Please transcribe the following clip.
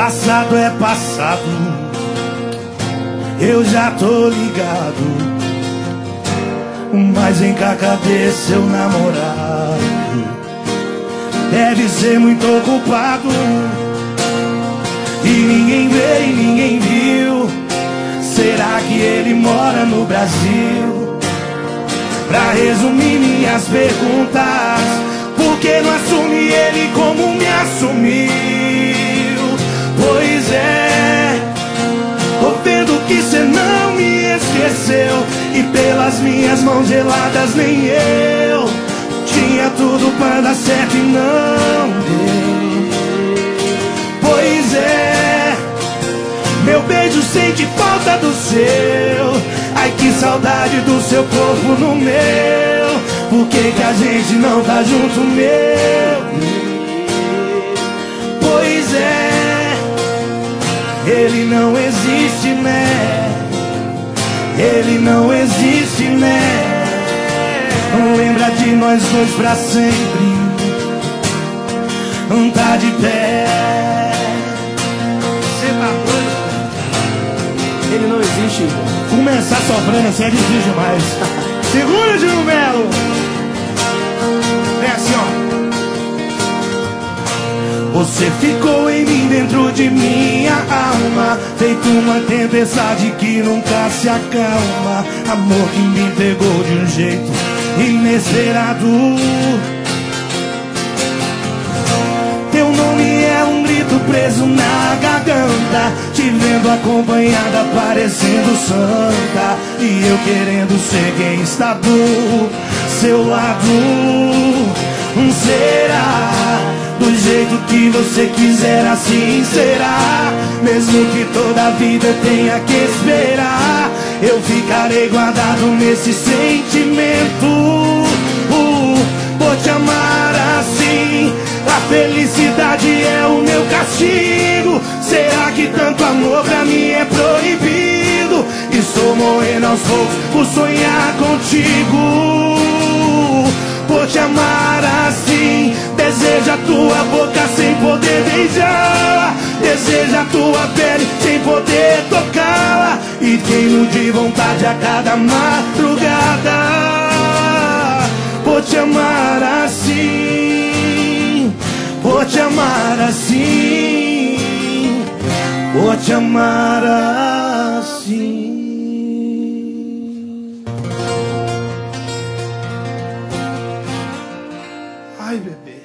Passado é passado, eu já tô ligado. Mas vem cá, cadê seu namorado? Deve ser muito ocupado, e ninguém veio, ninguém viu. Será que ele mora no Brasil? Pra resumir minhas perguntas, por que não assume ele como me assumiu? Pois é, tô vendo que cê não me esqueceu, e pelas minhas mãos geladas nem eu. Tinha tudo pra dar certo e não deu. Pois é, meu beijo sente falta do seu. Ai, que saudade do seu corpo no meu. Por que que a gente não tá junto, meu? Pois é, ele não existe, né? Ele não existe, né? Não lembra de nós dois pra sempre. Não tá de pé. Cê tá doido? Ele não existe, irmão. Começar sofrendo assim é difícil demais. Segura, Gil Melo. Vem assim, ó. Você ficou em mim, dentro de minha alma, feito uma tempestade que nunca se acalma. Amor que me pegou de um jeito inesperado. Teu nome é um grito preso na garganta, te vendo acompanhada parecendo santa, e eu querendo ser quem está do seu lado. Será do jeito que você quiser, assim será. Mesmo que toda a vida tenha que esperar, eu ficarei guardado nesse sentimento. Vou te amar assim, a felicidade é o meu castigo. Será que tanto amor pra mim é proibido? Estou morrendo aos poucos por sonhar contigo. Vou te amar assim, deseja a tua boca sem poder beijar, deseja a tua pele sem poder tocá-la, e te ilude vontade a cada madrugada. Vou te amar assim, vou te amar assim, vou te amar assim. Ai, bebê.